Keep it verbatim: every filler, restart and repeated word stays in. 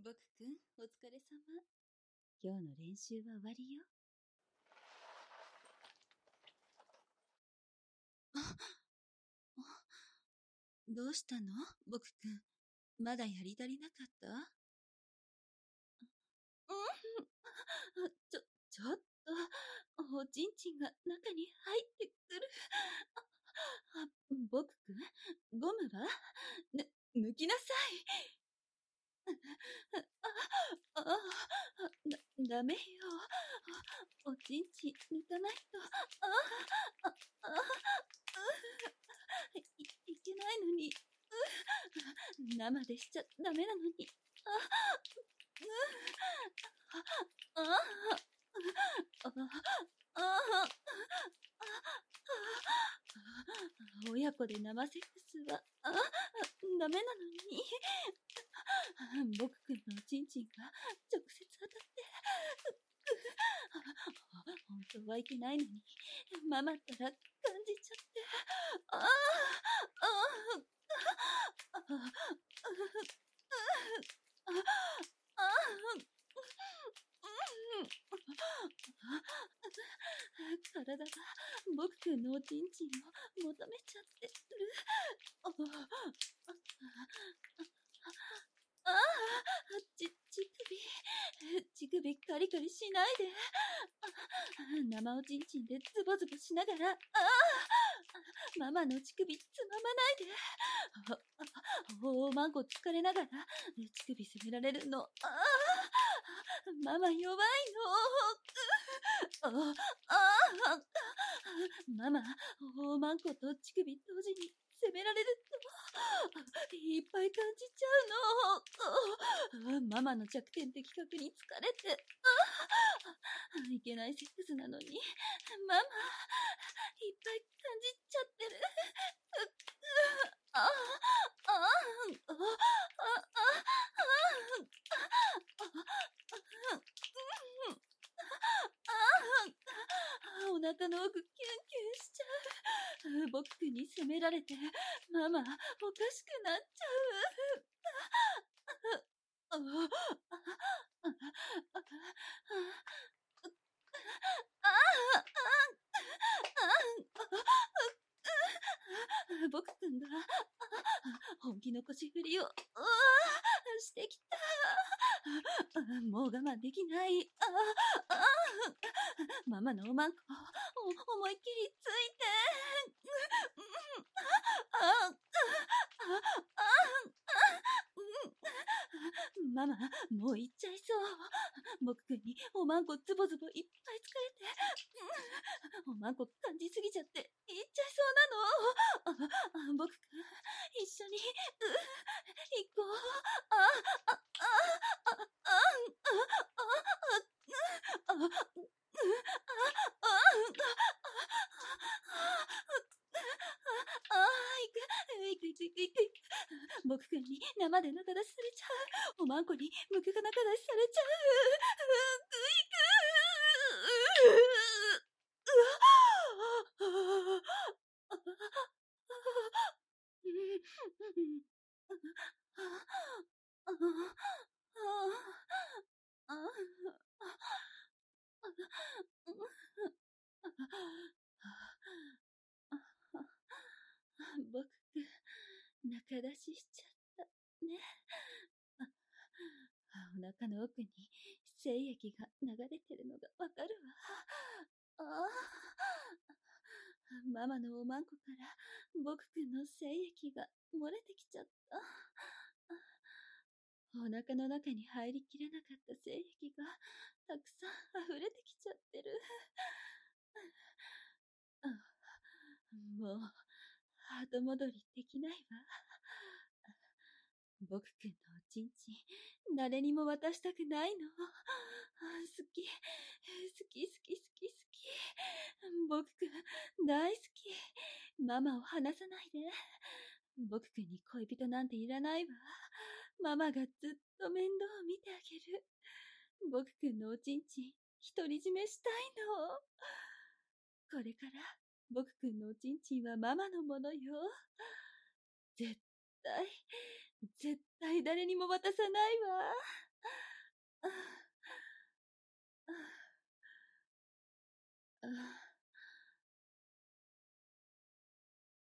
僕くん、お疲れ様。今日の練習は終わりよ。あ、どうしたの僕くん。まだやり足りなかった？うん。ちょ、ちょっと、おちんちんが中に入ってくる。あ、僕くん、ゴムは？ぬ、抜きなさい。あ、あ、だ、ダメよ。おちんちん抜かないと。あ、あ、あ、い、いけないのに。生でしちゃダメなのに。あ、あ、あ、あ、あ、あ、親子で生セックスは、あ、ダメなのに。僕くんのおちんちんが直接当たって、本当はいけないのに、ママったら感じちゃって、ああ、ああ、ああ、体が僕くんのおちんちんを求めちゃってる。ああ、ち、乳首、乳首カリカリしないで。生おちんちんでズボズボしながら、ああ、ママの乳首つままないで。おまんこ疲れながら乳首責められるの。ああ、ママ弱いの。ああ、ママ、おまんこと乳首同時に責められるといっぱい感じちゃうの。ママの弱点的確に疲れて、いけないセックスなのに、ママ、いっぱい感じちゃってる。ああ、ああ、ああ、お腹の奥キュンキュンしちゃう。僕くんに責められて、ママ、おかしくなっちゃう。ああ、僕くんが本気の腰振りをしてきた。もう我慢できない。ママのおまんこ思いっきりついて。ママ、もう行っちゃいそう。僕くんにおまんこズボズボいっぱい疲れて、おまんこ感じすぎちゃって行っちゃいそうなの。僕くん、一緒に、う、行こう。あ、あ、あ、あ、あ、あ、あ、あ、行く、行く、行く、行く。僕くんに生で仲出しされちゃう。おまんこにむくが仲出しされちゃう。僕くん、仲出ししちゃった。ね。お腹の奥に精液が流れてるのがわかるわ。ああ。ママのおまんこから僕くんの精液が漏れてきちゃった。お腹の中に入りきれなかった精液がたくさん溢れてきちゃってる。もう後戻りできないわ。僕くんのおちんちん、誰にも渡したくないの。好き、好き好き好き好き。僕くん、大好き。ママを離さないで。僕くんに恋人なんていらないわ。ママがずっと面倒を見てあげる。僕くんのおちんちん、独り占めしたいの。これから、僕くんのおちんちんはママのものよ。絶対、絶対誰にも渡さないわ。 あ